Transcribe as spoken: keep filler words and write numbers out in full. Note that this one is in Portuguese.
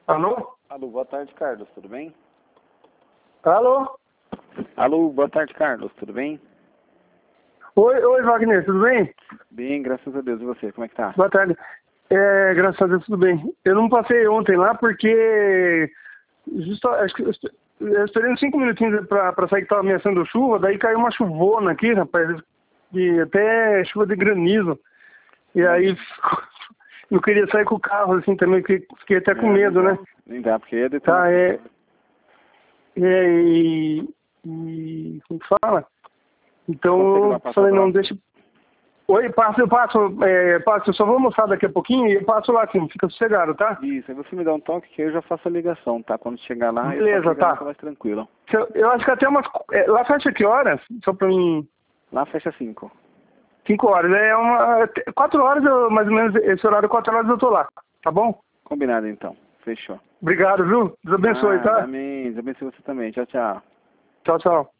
Alô? Alô, boa tarde, Carlos, tudo bem? Alô? Alô, boa tarde, Carlos, tudo bem? Oi, oi, Wagner, tudo bem? Bem, graças a Deus, e você, como é que tá? Boa tarde. É, graças a Deus, tudo bem. Eu não passei ontem lá porque justo, acho que eu esp- eu esperei uns cinco minutinhos pra, pra sair que tava ameaçando chuva, daí caiu uma chuvona aqui, rapaz, e até chuva de granizo. E aí eu queria sair com o carro assim também, porque fiquei até com É, medo, nem né? dá, nem dá, porque é detonação. Tá, é. É, e, e. Como que fala? Consegue ir lá Então, passar falei, por não, lá? deixa. Oi, passo, eu passo, é, passo, eu só vou almoçar daqui a pouquinho e eu passo lá assim, fica sossegado, tá? Isso, aí você me dá um toque que eu já faço a ligação, tá? Quando chegar lá, eu Beleza, posso ligar, tá. fica mais tranquilo. Se Eu, eu acho que até umas. É, lá fecha que horas? Só pra mim. Lá fecha cinco. Cinco horas. É uma. Quatro horas, eu, mais ou menos, esse horário, quatro horas eu tô lá. Tá bom? Combinado então, fechou. Obrigado, viu? Deus abençoe, Ah, tá? amém, Deus abençoe você também, tchau, tchau. Tchau, tchau.